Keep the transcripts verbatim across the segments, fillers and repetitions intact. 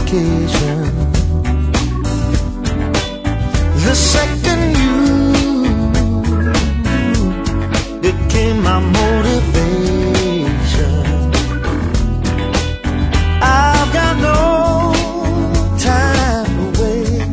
vacation. The second you became my motivation. I've got no time to wait,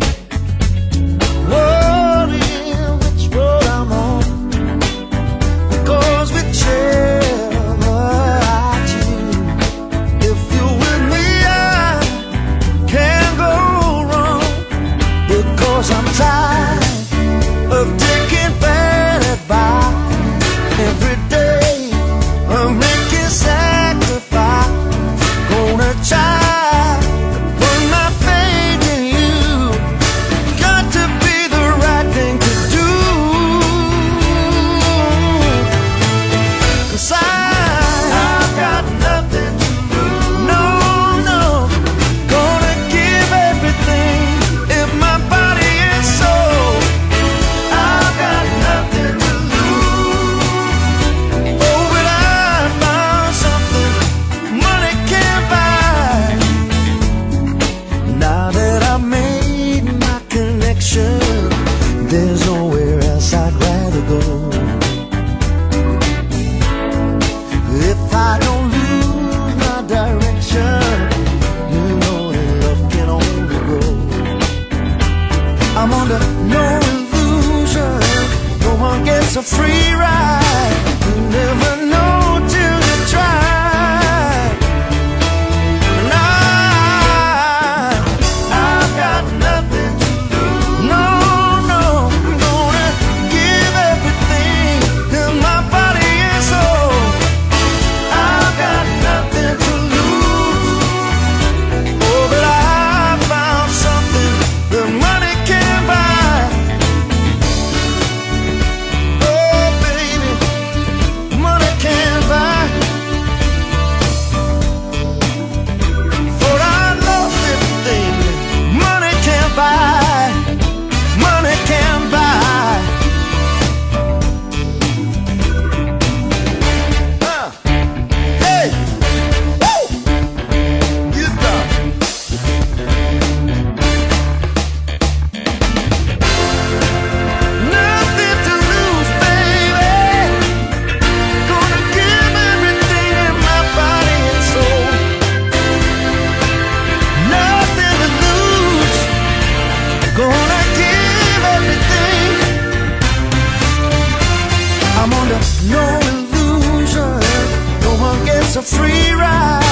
worrying which road I'm on, because whichever I choose, if you're with me I can't go wrong, because I'm tired of taking bad advice. Every day I'm making sacrifice, gonna try to put my faith in you. Got to be the right thing to do, 'cause I, I've got nothing to lose. No, no, gonna give everything if my body and soul. I've got nothing to lose. Oh, but I found something money can't buy. Now that I've made my connection, there's nowhere else I'd rather go. If I don't lose my direction, you know that love can only grow. I'm under no illusion, no one gets a free ride. You never know till you try. And I, I've got nothing to lose. No, no, I'm gonna give everything in my body and soul. I've got nothing to lose. Oh, but I found something that money can't buy. Oh, baby, money can't buy. Thought I lost everything money can't buy. Money can't buy. Uh, hey, woo, you done. Nothing to lose, baby. Gonna give everything in my body and soul. Nothing to lose. Gonna give everything. I'm under no illusion. No one gets a free ride.